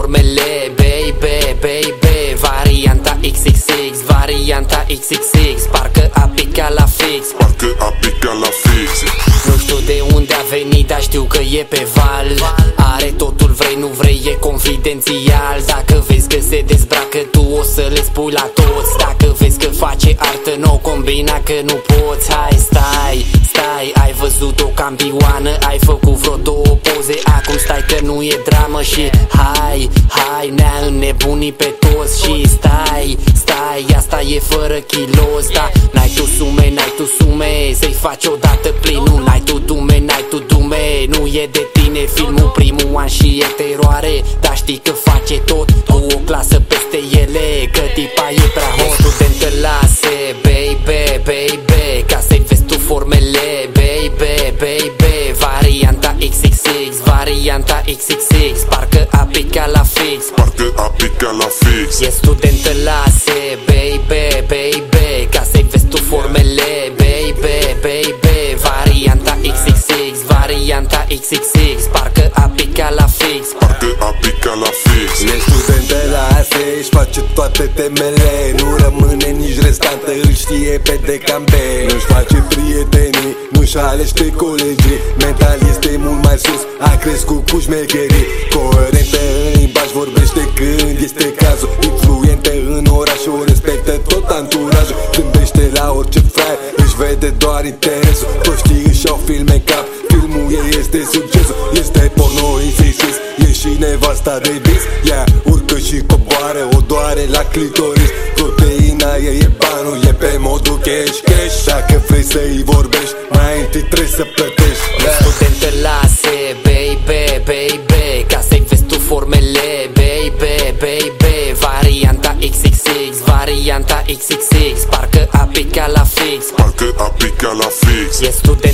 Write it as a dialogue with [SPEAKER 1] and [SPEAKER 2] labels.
[SPEAKER 1] formele, baby, baby. Varianta XXX, varianta XXX. Parcă a picat la fix,
[SPEAKER 2] parcă a picat la fix.
[SPEAKER 1] nu știu de unde a venit, dar știu că e pe val. Are totul, vrei, nu vrei, e confidențial. Dacă vezi că se dezbracă, tu o să le spui la toți. Dacă vezi că face artă, nou combina că nu poți. Hai, stai, stai, ai văzut o campioană, ai făcut vreo două poze, acum stai că nu e dramă. Și hai, hai, ne-a înnebunit pe toți. Și stai, stai, asta e fără kilos. Da, n-ai tu sume, n-ai tu sume, să-i faci odată plinul. N-ai tu dume, n-ai tu dume, nu e de tine filmul. Primul an și e teroare, dar știi că face tot cu o clasă peste ele, că tipa e prea hot. Studentă lase, baby, baby, ca să-i vezi tu formele, baby, baby. Varianta XXX, varianta XXX. Parcă a picat la fix,
[SPEAKER 2] parcă a picat la fix.
[SPEAKER 1] e studentă lase, baby, baby, ca să-i vezi tu formele, baby, baby. Varianta XXX, varianta XXX. Parcă a picat la fix,
[SPEAKER 2] parcă a picat la fix.
[SPEAKER 3] E student de la ASE, își face toate temele, nu rămâne nici restantă, îl știe pe decambe. Nu-și face prietenii, nu-și alește colegii, mental este mult mai sus, a crescut cu șmecherii. Coerentă în limbaj, vorbește când este cazul, influente în oraș, o respectă tot anturajul. Zâmbește la orice fraier, își vede doar interesul. Toți știi își au filme în cap, filmul ei este succesul. Este porno insistis, e și nevasta de vis. Ea urcă și coboară, o doare la clitoris. Proteina ei e banul, e pe modul cash, cash. Dacă vrei să-i vorbești, mai întâi trebuie să plătești.
[SPEAKER 1] studentă lase, baby, baby, ca să-i vezi tu formele, baby, baby. Varianta XXX, varianta XXX. Parcă a picat la fix,
[SPEAKER 2] parcă a picat la fix.
[SPEAKER 1] e studentă